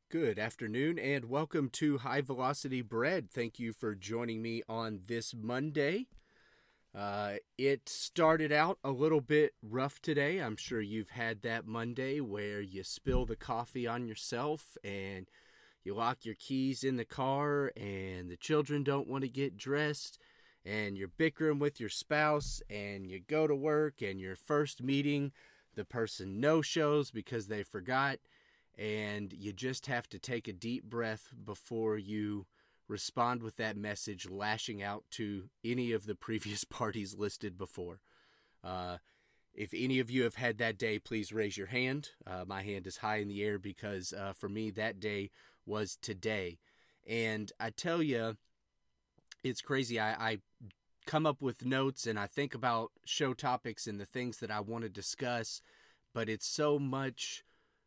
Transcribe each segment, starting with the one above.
Good afternoon and welcome to High Velocity Bread. Thank you for joining me on this Monday. It started out a little bit rough today. I'm sure you've had that Monday where you spill the coffee on yourself and you lock your keys in the car and the children don't want to get dressed and you're bickering with your spouse and you go to work and your first meeting, the person no-shows because they forgot. And you just have to take a deep breath before you respond with that message, lashing out to any of the previous parties listed before. If any of you have had that day, please raise your hand. My hand is high in the air because for me, that day was today. And I tell you, it's crazy. I come up with notes and I think about show topics and the things that I want to discuss, but it's so much...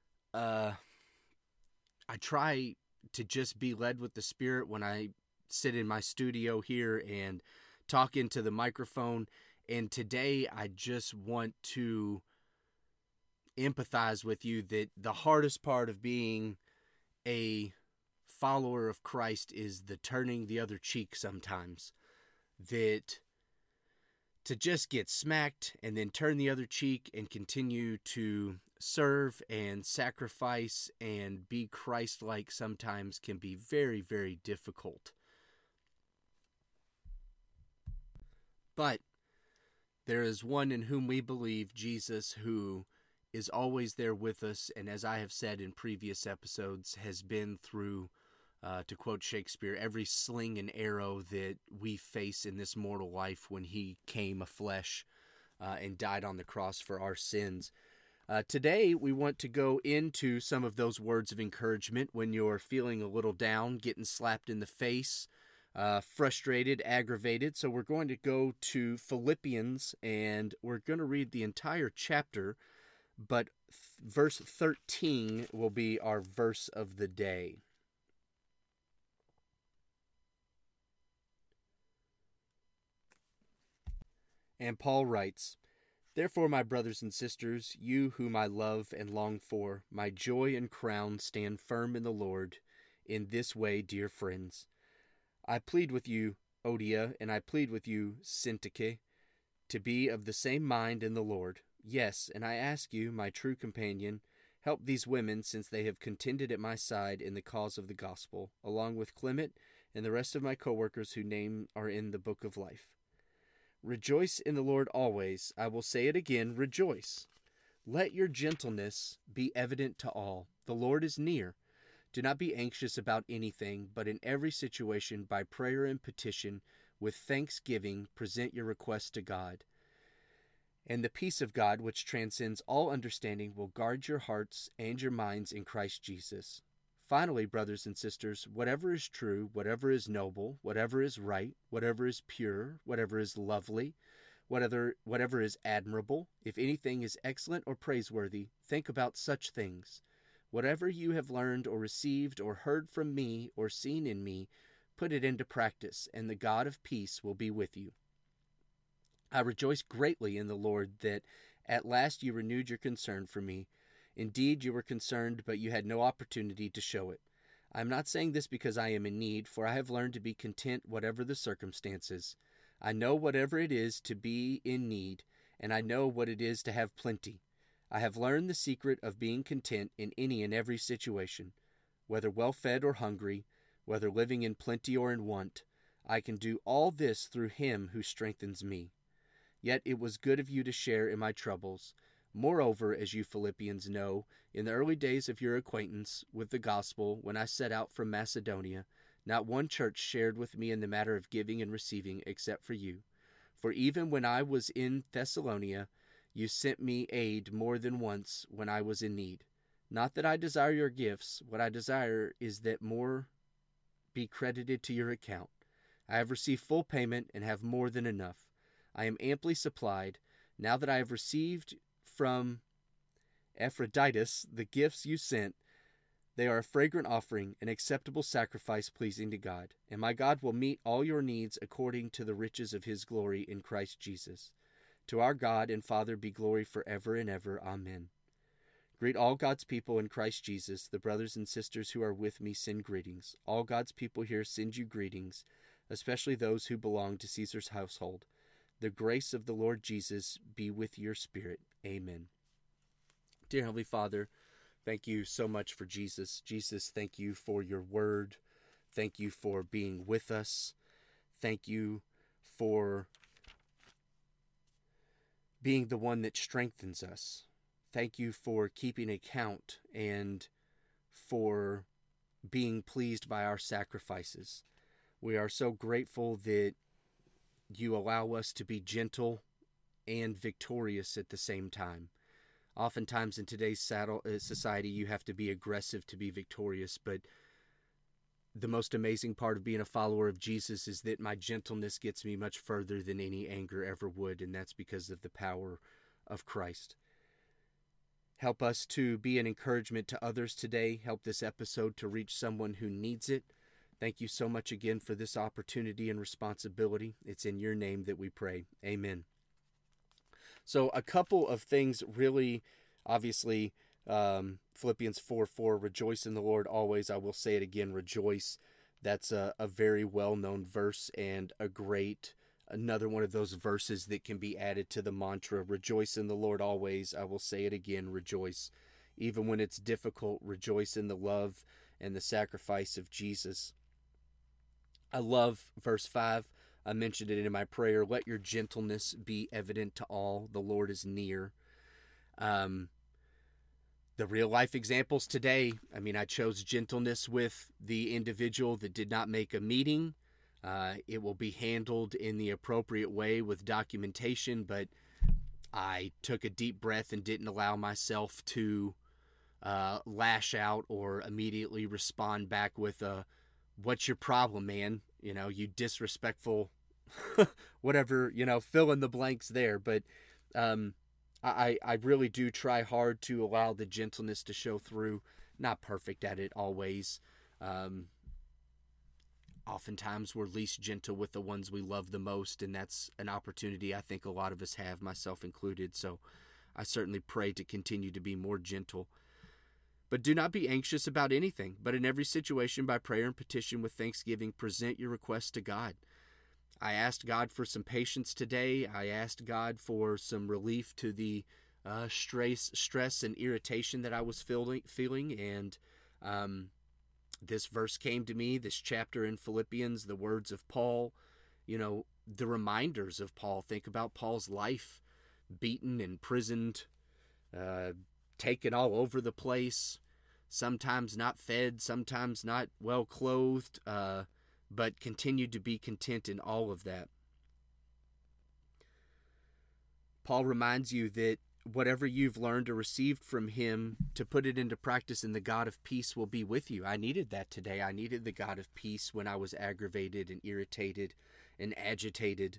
I try to just be led with the Spirit when I sit in my studio here and talk into the microphone. And today I just want to empathize with you that the hardest part of being a follower of Christ is the turning the other cheek sometimes. That to just get smacked and then turn the other cheek and continue to serve and sacrifice and be Christ-like sometimes can be very, very difficult. But there is one in whom we believe, Jesus, who is always there with us, and as I have said in previous episodes, has been through, to quote Shakespeare, every sling and arrow that we face in this mortal life when he came aflesh and died on the cross for our sins. Today, we want to go into some of those words of encouragement when you're feeling a little down, getting slapped in the face, frustrated, aggravated. So we're going to go to Philippians, and we're going to read the entire chapter, but verse 13 will be our verse of the day. And Paul writes, "Therefore, my brothers and sisters, you whom I love and long for, my joy and crown, stand firm in the Lord. In this way, dear friends, I plead with you, Odia, and I plead with you, Syntyche, to be of the same mind in the Lord. Yes, and I ask you, my true companion, help these women, since they have contended at my side in the cause of the gospel, along with Clement and the rest of my co-workers whose names are in the book of life. Rejoice in the Lord always. I will say it again, rejoice. Let your gentleness be evident to all. The Lord is near. Do not be anxious about anything, but in every situation, by prayer and petition, with thanksgiving, present your requests to God. And the peace of God, which transcends all understanding, will guard your hearts and your minds in Christ Jesus. Finally, brothers and sisters, whatever is true, whatever is noble, whatever is right, whatever is pure, whatever is lovely, whatever is admirable, if anything is excellent or praiseworthy, think about such things. Whatever you have learned or received or heard from me or seen in me, put it into practice, and the God of peace will be with you. I rejoice greatly in the Lord that at last you renewed your concern for me. Indeed, you were concerned, but you had no opportunity to show it. I am not saying this because I am in need, for I have learned to be content whatever the circumstances. I know whatever it is to be in need, and I know what it is to have plenty. I have learned the secret of being content in any and every situation. Whether well-fed or hungry, whether living in plenty or in want, I can do all this through him who strengthens me. Yet it was good of you to share in my troubles. Moreover, as you Philippians know, in the early days of your acquaintance with the gospel, when I set out from Macedonia, not one church shared with me in the matter of giving and receiving except for you. For even when I was in Thessalonica, you sent me aid more than once when I was in need. Not that I desire your gifts, what I desire is that more be credited to your account. I have received full payment and have more than enough. I am amply supplied, now that I have received from Epaphroditus the gifts you sent. They are a fragrant offering, an acceptable sacrifice pleasing to God. And my God will meet all your needs according to the riches of his glory in Christ Jesus. To our God and Father be glory forever and ever. Amen. Greet all God's people in Christ Jesus. The brothers and sisters who are with me send greetings. All God's people here send you greetings, especially those who belong to Caesar's household. The grace of the Lord Jesus be with your spirit. Amen. Dear Heavenly Father, thank you so much for Jesus. Jesus, thank you for your word. Thank you for being with us. Thank you for being the one that strengthens us. Thank you for keeping account and for being pleased by our sacrifices. We are so grateful that you allow us to be gentle and victorious at the same time. Oftentimes in today's society, you have to be aggressive to be victorious, but the most amazing part of being a follower of Jesus is that my gentleness gets me much further than any anger ever would, and that's because of the power of Christ. Help us to be an encouragement to others today. Help this episode to reach someone who needs it. Thank you so much again for this opportunity and responsibility. It's in your name that we pray. Amen. So a couple of things really, obviously, Philippians 4:4, rejoice in the Lord always. I will say it again, rejoice. That's a very well-known verse and another one of those verses that can be added to the mantra, rejoice in the Lord always. I will say it again, rejoice. Even when it's difficult, rejoice in the love and the sacrifice of Jesus. I love verse 5. I mentioned it in my prayer. Let your gentleness be evident to all. The Lord is near. The real life examples today, I chose gentleness with the individual that did not make a meeting. It will be handled in the appropriate way with documentation, but I took a deep breath and didn't allow myself to lash out or immediately respond back with what's your problem, man? You disrespectful, whatever, fill in the blanks there. But I really do try hard to allow the gentleness to show through. Not perfect at it always. Oftentimes we're least gentle with the ones we love the most, and that's an opportunity I think a lot of us have, myself included. So I certainly pray to continue to be more gentle. But do not be anxious about anything, but in every situation by prayer and petition with thanksgiving, present your requests to God. I asked God for some patience today. I asked God for some relief to the stress and irritation that I was feeling. And this verse came to me, this chapter in Philippians, the words of Paul, the reminders of Paul. Think about Paul's life, beaten, imprisoned, taken all over the place, sometimes not fed, sometimes not well clothed, but continued to be content in all of that. Paul reminds you that whatever you've learned or received from him, to put it into practice, and the God of peace will be with you. I needed that today. I needed the God of peace when I was aggravated and irritated and agitated.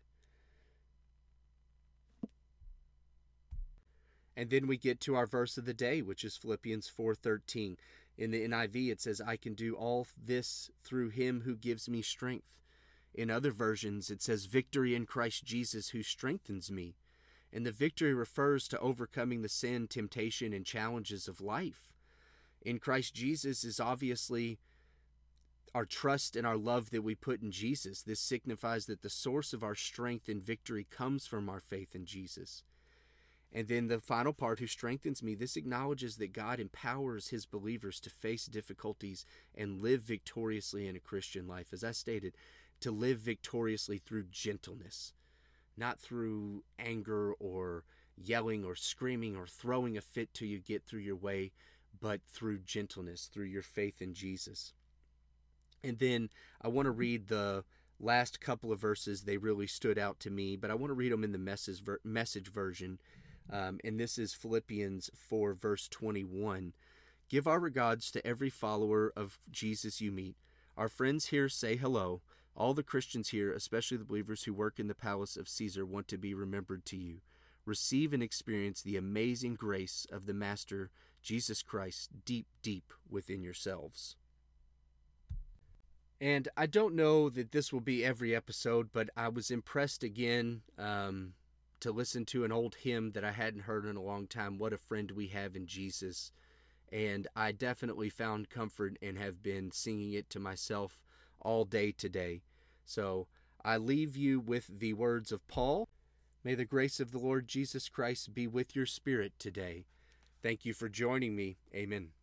And then we get to our verse of the day, which is Philippians 4:13. In the NIV, it says, I can do all this through him who gives me strength. In other versions, it says, victory in Christ Jesus who strengthens me. And the victory refers to overcoming the sin, temptation, and challenges of life. In Christ Jesus is obviously our trust and our love that we put in Jesus. This signifies that the source of our strength and victory comes from our faith in Jesus. And then the final part, who strengthens me, this acknowledges that God empowers his believers to face difficulties and live victoriously in a Christian life. As I stated, to live victoriously through gentleness, not through anger or yelling or screaming or throwing a fit till you get through your way, but through gentleness, through your faith in Jesus. And then I want to read the last couple of verses. They really stood out to me, but I want to read them in the message version. And this is Philippians 4, verse 21. Give our regards to every follower of Jesus you meet. Our friends here say hello. All the Christians here, especially the believers who work in the palace of Caesar, want to be remembered to you. Receive and experience the amazing grace of the Master, Jesus Christ, deep, deep within yourselves. And I don't know that this will be every episode, but I was impressed again to listen to an old hymn that I hadn't heard in a long time, What a Friend We Have in Jesus. And I definitely found comfort and have been singing it to myself all day today. So I leave you with the words of Paul. May the grace of the Lord Jesus Christ be with your spirit today. Thank you for joining me. Amen.